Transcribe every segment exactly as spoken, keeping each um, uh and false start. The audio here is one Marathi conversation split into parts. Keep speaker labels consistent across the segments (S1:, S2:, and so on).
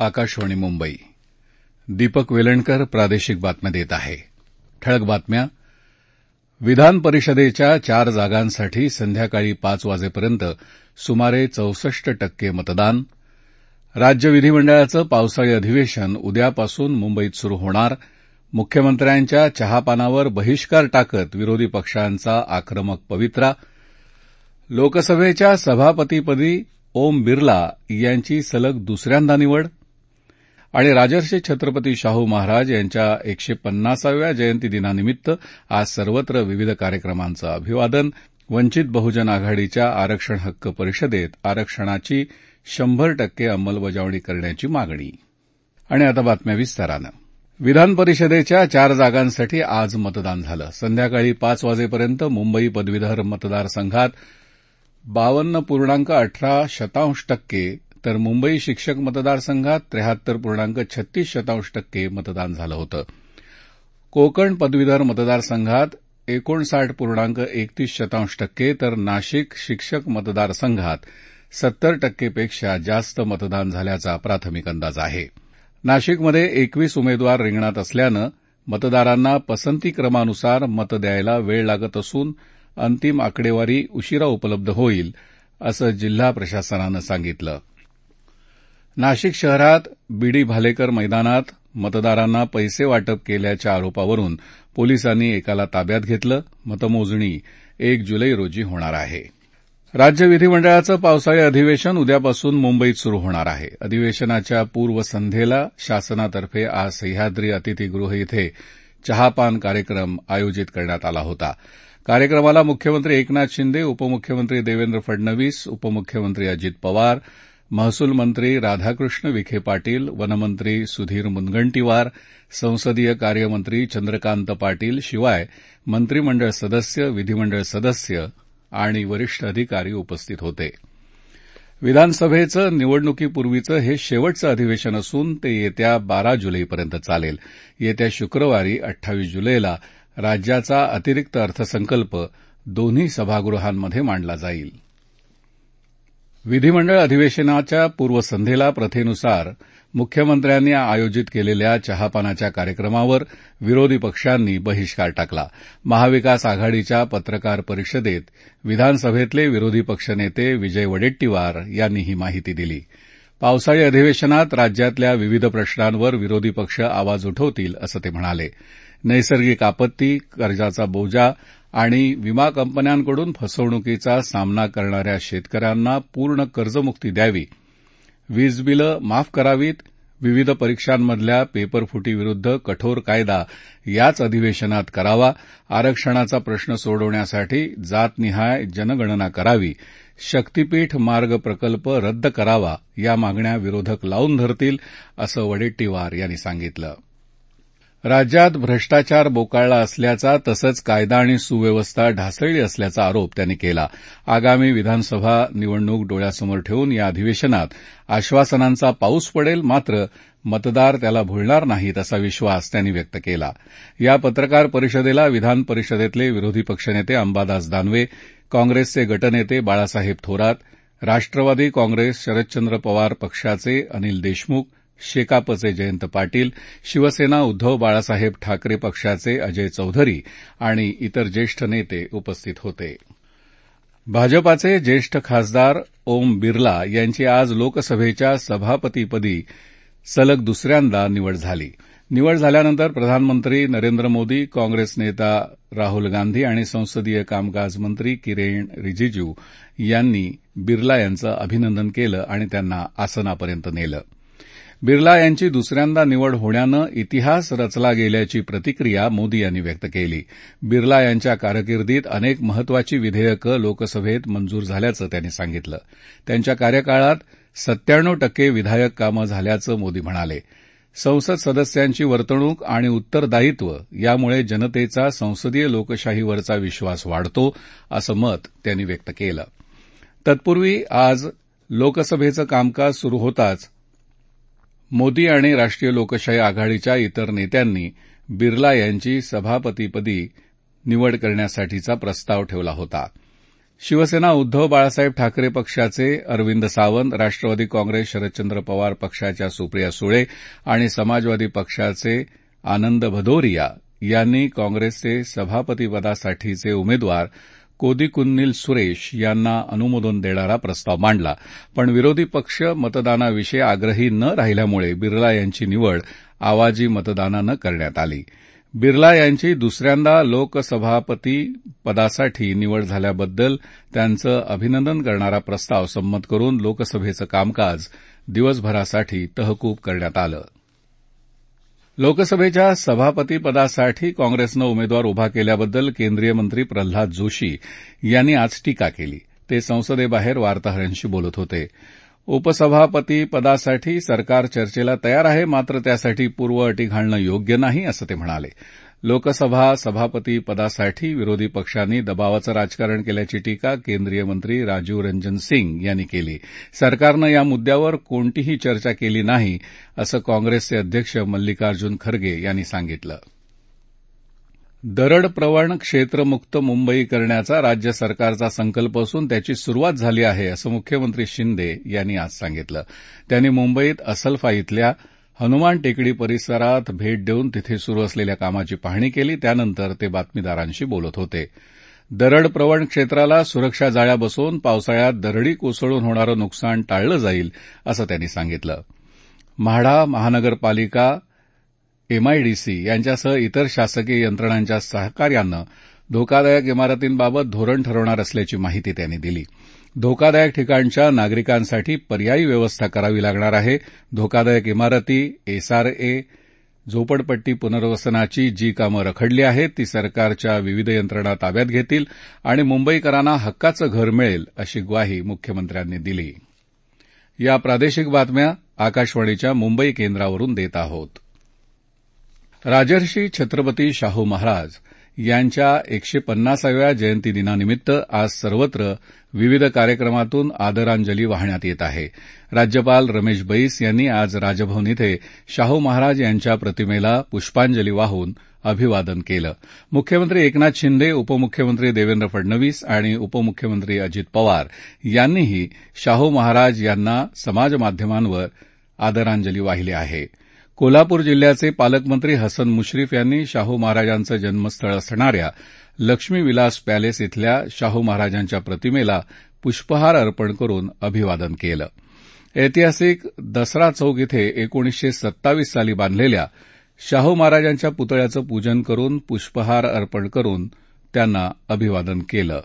S1: आकाशवाणी मुंबई. दीपक वेलणकर प्रादेशिक बातम्या देत आहे. ठळक बातम्या. विधान परिषदेच्या चार जागांसाठी संध्याकाळी पाच वाजेपर्यंत सुमारे चौसष्ट टक्के मतदान. राज्य विधिमंडळाचं पावसाळी अधिवेशन उद्यापासून मुंबईत सुरू होणार. मुख्यमंत्र्यांच्या चहापानावर बहिष्कार टाकत विरोधी पक्षांचा आक्रमक पवित्रा. लोकसभेच्या सभापतीपदी ओम बिर्ला यांची सलग दुसऱ्यांदा निवड. आणि राजर्षी छत्रपती शाहू महाराज यांच्या एकशे पन्नासाव्या जयंतीदिनानिमित्त आज सर्वत्र विविध कार्यक्रमांचं अभिवादन. वंचित बहुजन आघाडीच्या आरक्षण हक्क परिषदेत आरक्षणाची शंभर टक्के अंमलबजावणी करण्याची मागणी. आणि आता बातम्या विस्तारानं. विधान परिषदेच्या चार जागांसाठी आज मतदान झालं. संध्याकाळी पाच वाजेपर्यंत मुंबई पदवीधर मतदारसंघात बावन्न पूर्णांक अठरा शतांश टक्के तर मुंबई शिक्षक मतदारसंघात त्र्याहत्तर पूर्णांक छत्तीस शतांश टक्के मतदान झालं होतं. कोकण पदवीधर मतदारसंघात एकोणसाठ पूर्णांक एकतीस शतांश टक्के तर नाशिक शिक्षक मतदारसंघात सत्तर टक्केपेक्षा जास्त मतदान झाल्याचा प्राथमिक अंदाज आहे. नाशिकमध्ये एकवीस उमेदवार रिंगणात असल्यानं मतदारांना पसंतीक्रमानुसार मत द्यायला वेळ लागत असून अंतिम आकडेवारी उशिरा उपलब्ध होईल असं जिल्हा प्रशासनानं सांगितलं. नाशिक शहरात बीडी भालेकर मैदानात मतदारांना पैसे वाटप केल्याच्या आरोपावरून पोलिसांनी एकाला ताब्यात घेतलं. मतमोजणी एक जुलै रोजी होणार आहे. राज्य विधिमंडळाचं पावसाळी अधिवेशन उद्यापासून मुंबईत सुरू होणार आहे. अधिवेशनाच्या पूर्वसंध्येला शासनातर्फे आज सह्याद्री अतिथीगृह इथे चहापान कार्यक्रम आयोजित करण्यात आला होता. कार्यक्रमाला मुख्यमंत्री एकनाथ शिंदे, उपमुख्यमंत्री देवेंद्र फडणवीस, उपमुख्यमंत्री अजित पवार, महसूल मंत्री राधाकृष्ण विखे पाटील, वनमंत्री सुधीर मुनगंटीवार, संसदीय कार्यमंत्री चंद्रकांत पाटील शिवाय मंत्रिमंडळ सदस्य, विधिमंडळ सदस्य आणि वरिष्ठ अधिकारी उपस्थित होते. विधानसभेचं निवडणुकीपूर्वीचं हे शेवटचं अधिवेशन असून ते येत्या बारा जुलैपर्यंत चालेल. येत्या शुक्रवारी अठ्ठावीस जुलैला राज्याचा अतिरिक्त अर्थसंकल्प दोन्ही सभागृहांमध्ये मांडला जाईल. विधिमंडळ अधिवेशनाच्या पूर्वसंध्येला प्रथेनुसार मुख्यमंत्र्यांनी आयोजित केलेल्या चहापानाच्या कार्यक्रमावर विरोधी पक्षांनी बहिष्कार टाकला. महाविकास आघाडीच्या पत्रकार परिषदेत विधानसभेतले विरोधी पक्षनेते विजय वडेट्टीवार यांनी ही माहिती दिली. पावसाळी अधिवेशनात राज्यातल्या विविध प्रश्नांवर विरोधी पक्ष आवाज उठवतील असं ते म्हणाले. नैसर्गिक आपत्ती, कर्जाचा बोजा आणि विमा कंपन्यांकडून फसवणुकीचा सामना करणाऱ्या शेतकऱ्यांना पूर्ण कर्जमुक्ती द्यावी, वीज बिलं माफ करावीत, विविध परीक्षांमधल्या पेपरफुटीविरुद्ध कठोर कायदा याच अधिवेशनात करावा, आरक्षणाचा प्रश्न सोडवण्यासाठी जातनिहाय जनगणना करावी, शक्तीपीठ मार्ग प्रकल्प रद्द करावा या मागण्या विरोधक लावून धरतील असं वडेट्टीवार यांनी सांगितलं. राज्यात भ्रष्टाचार बोकाळला असल्याचा तसंच कायदा आणि सुव्यवस्था ढासळली असल्याचा आरोप त्यांनी केला. आगामी विधानसभा निवडणूक डोळ्यासमोर ठेवून या अधिवेशनात आश्वासनांचा पाऊस पडेल, मात्र मतदार त्याला भुलणार नाहीत असा विश्वास त्यांनी व्यक्त केला. या पत्रकार परिषदेला विधान परिषदेतले विरोधी पक्षनेते अंबादास दानवे, काँग्रेसचे गटनेते बाळासाहेब थोरात, राष्ट्रवादी काँग्रेस शरदचंद्र पवार पक्षाचे अनिल देशमुख, शेकापचे जयंत पाटील, शिवसेना उद्धव बाळासाहेब ठाकरे पक्षाचे अजय चौधरी आणि इतर ज्येष्ठ नेते उपस्थित होते. भाजपाचे ज्येष्ठ खासदार ओम बिर्ला यांची आज लोकसभेच्या सभापतीपदी सलग दुसऱ्यांदा निवड झाली. निवड झाल्यानंतर प्रधानमंत्री नरेंद्र मोदी, काँग्रेस नेता राहुल गांधी आणि संसदीय कामकाज मंत्री किरेन रिजिजू यांनी बिर्ला यांचं अभिनंदन केलं आणि त्यांना आसनापर्यंत नेलं. बिर्ला यांची दुसऱ्यांदा निवड होण्यानं इतिहास रचला गेल्याची प्रतिक्रिया मोदी यांनी व्यक्त केली. बिर्ला यांच्या कारकिर्दीत अनेक महत्वाची विधेयकं लोकसभेत मंजूर झाल्याचं त्यांनी सांगितलं. त्यांच्या कार्यकाळात सत्त्याण्णव टक्के विधायक कामं झाल्याचं मोदी म्हणाले. संसद सदस्यांची वर्तणूक आणि उत्तरदायित्व यामुळे जनतेचा संसदीय लोकशाहीवरचा विश्वास वाढतो असं मत त्यांनी व्यक्त केलं. तत्पूर्वी आज लोकसभेचं कामकाज सुरू होताच मोदी आणि राष्ट्रीय लोकशाही आघाडीच्या इतर नेत्यांनी बिर्ला यांची सभापतीपदी निवड करण्यासाठीचा प्रस्ताव ठेवला होता. शिवसेना उद्धव बाळासाहेब ठाकरे पक्षाचे अरविंद सावंत, राष्ट्रवादी काँग्रेस शरदचंद्र पवार पक्षाच्या सुप्रिया सुळे आणि समाजवादी पक्षाचे आनंद भदौरिया यांनी काँग्रेसचे सभापतीपदासाठीचे उमेदवार कोदीकुन्नील सुरेश यांना अनुमोदन देणारा प्रस्ताव मांडला, पण विरोधी पक्ष मतदानाविषयी आग्रही न राहिल्यामुळे बिर्ला यांची निवड आवाजी मतदानानं करण्यात आली. बिर्ला यांची दुसऱ्यांदा लोकसभापती पदासाठी निवड झाल्याबद्दल त्यांचं अभिनंदन करणारा प्रस्ताव संमत करून लोकसभेचं कामकाज दिवसभरासाठी तहकूब करण्यात आलं. लोकसभेच्या सभापतीपदासाठी काँग्रेसनं उमेदवार उभा केल्याबद्दल केंद्रीय मंत्री प्रल्हाद जोशी यांनी आज टीका केली. ते संसदेबाहेर वार्ताहरांशी बोलत होते. उपसभापतीपदासाठी सरकार चर्चेला तयार आहे, मात्र त्यासाठी पूर्वअटी घालणं योग्य नाही, असं ते म्हणाले. लोकसभा सभापतीपदासाठी विरोधी पक्षांनी दबावाचं राजकारण केल्याची टीका केंद्रीय मंत्री राजीव रंजन सिंग यांनी केली. सरकारनं या मुद्द्यावर कोणतीही चर्चा केली नाही, असं काँग्रेसचे अध्यक्ष मल्लिकार्जुन खरगे यांनी सांगितलं. दरडप्रवण क्षेत्रमुक्त मुंबई करण्याचा राज्य सरकारचा संकल्प असून त्याची सुरुवात झाली आहे, असं मुख्यमंत्री शिंदे यांनी आज सांगितलं. त्यांनी मुंबईत असलफा इथल्या हनुमान टेकडी परिसरात भेट देऊन तिथे सुरू असलेल्या कामाची पाहणी केली. त्यानंतर ते बातमीदारांशी बोलत होते. दरडप्रवण क्षेत्राला सुरक्षा जाळ्या बसवून पावसाळ्यात दरडी कोसळून होणारं नुकसान टाळलं जाईल, असं त्यांनी सांगितलं. म्हाडा महानगरपालिका, एमआयडीसी यांच्यासह इतर शासकीय यंत्रणांच्या सहकार्यानं धोकादायक इमारतींबाबत धोरण ठरवणार असल्याची माहिती त्यांनी दिली. धोकादायक ठिकाणच्या नागरिकांसाठी पर्यायी व्यवस्था करावी लागणार आहे. धोकादायक इमारती, एसआरए, झोपडपट्टी पुनर्वसनाची जी कामं रखडली आहेत ती सरकारच्या विविध यंत्रणा ताब्यात घेतील आणि मुंबईकरांना हक्काचं घर मिळेल, अशी ग्वाही मुख्यमंत्र्यांनी दिली. या प्रादेशिक बातम्या आकाशवाणीच्या मुंबई केंद्रावरून देत आहोत. राजर्षी छत्रपती शाहू महाराज यांच्या एकशे पन्नासाव्या जयंतीदिनानिमित्त आज सर्वत्र विविध कार्यक्रमातून आदरांजली वाहण्यात येत आहे. राज्यपाल रमेश बैस यांनी आज राजभवन इथे शाहू महाराज यांच्या प्रतिमेला पुष्पांजली वाहून अभिवादन केलं. मुख्यमंत्री एकनाथ शिंदे, उपमुख्यमंत्री देवेंद्र फडणवीस आणि उपमुख्यमंत्री अजित पवार यांनीही शाहू महाराज यांना समाजमाध्यमांवर आदरांजली वाहिली आहे. कोल्हापूर जिल्ह्याचे पालकमंत्री हसन मुश्रीफ यांनी शाहू महाराजांचं जन्मस्थळ असणाऱ्या लक्ष्मी विलास पॅलेस इथल्या शाहू महाराजांच्या प्रतिमेला पुष्पहार अर्पण करून अभिवादन केलं. ऐतिहासिक दसरा चौक इथे एकोणीसशे सत्तावीस साली बांधलेल्या शाहू महाराजांच्या पुतळ्याचं पूजन करून पुष्पहार अर्पण करून त्यांना अभिवादन केलं.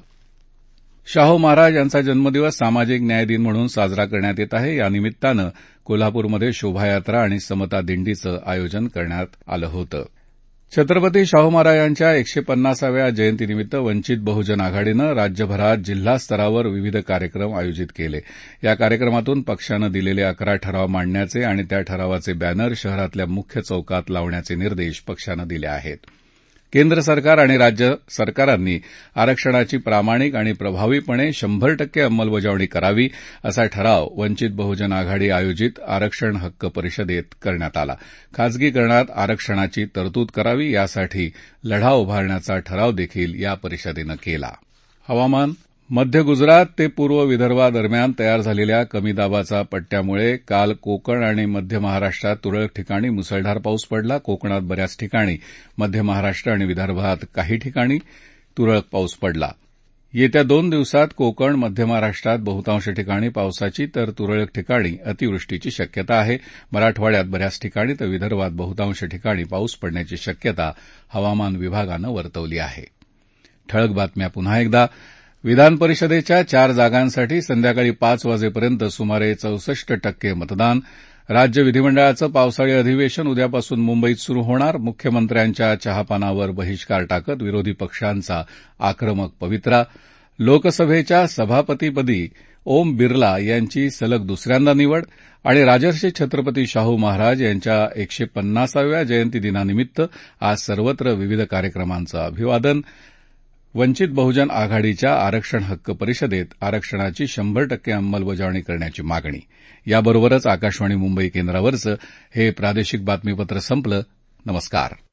S1: शाहू महाराज यांचा जन्मदिवस सामाजिक न्याय दिन म्हणून साजरा करण्यात येत आहे. या निमित्तानं कोल्हापूरमध्ये शोभायात्रा आणि समता दिंडीचं आयोजन करण्यात आलं होतं. छत्रपती शाहू महाराजांच्या एकशे पन्नासाव्या जयंतीनिमित्त वंचित बहुजन आघाडीनं राज्यभरात जिल्हास्तरावर विविध कार्यक्रम आयोजित केले. या कार्यक्रमातून पक्षानं दिलेले अकरा ठराव मांडण्याचे आणि त्या ठरावाचे बॅनर शहरातल्या मुख्य चौकात लावण्याचे निर्देश पक्षानं दिले आहेत. केंद्र सरकार आणि राज्य सरकारांनी आरक्षणाची प्रामाणिक आणि प्रभावीपणे शंभर टक्के अंमलबजावणी करावी, असा ठराव वंचित बहुजन आघाडी आयोजित आरक्षण हक्क परिषदेत करण्यात आला. खासगीकरणात आरक्षणाची तरतूद करावी यासाठी लढा उभारण्याचा ठराव देखील या परिषदेनं केला. हवामान. मध्य गुजरात ते पूर्व विदर्भादरम्यान तयार झालेल्या कमी दाबाच्या पट्ट्यामुळे काल कोकण आणि मध्य महाराष्ट्रात तुरळक ठिकाणी मुसळधार पाऊस पडला. कोकणात बऱ्याच ठिकाणी, मध्य महाराष्ट्र आणि विदर्भात काही ठिकाणी तुरळक पाऊस पडला. येत्या दोन दिवसात कोकण, मध्य महाराष्ट्रात बहुतांश ठिकाणी पावसाची तर तुरळक ठिकाणी अतिवृष्टीची शक्यता आहे. मराठवाड्यात बऱ्याच ठिकाणी तर विदर्भात बहुतांश ठिकाणी पाऊस पडण्याची शक्यता हवामान विभागानं वर्तवली आहे. ठळक बातम्या पुन्हा एकदा. विधान परिषदेच्या चार जागांसाठी संध्याकाळी पाच वाजेपर्यंत सुमारे चौसष्ट टक्के मतदान. राज्य विधिमंडळाचं पावसाळी अधिवेशन उद्यापासून मुंबईत सुरू होणार. मुख्यमंत्र्यांच्या चहापानावर बहिष्कार टाकत विरोधी पक्षांचा आक्रमक पवित्रा. लोकसभेच्या सभापतीपदी ओम बिर्ला यांची सलग दुसऱ्यांदा निवड. आणि राजर्षी छत्रपती शाहू महाराज यांच्या एकशे पन्नासाव्या जयंतीदिनानिमित्त आज सर्वत्र विविध कार्यक्रमांचं अभिवादन. वंचित बहुजन आघाडीच्या आरक्षण हक्क परिषदेत आरक्षणाची शंभर टक्के अंमलबजावणी करण्याची मागणी. याबरोबरच आकाशवाणी मुंबई केंद्रावरचं हे प्रादेशिक बातमीपत्र संपलं. नमस्कार.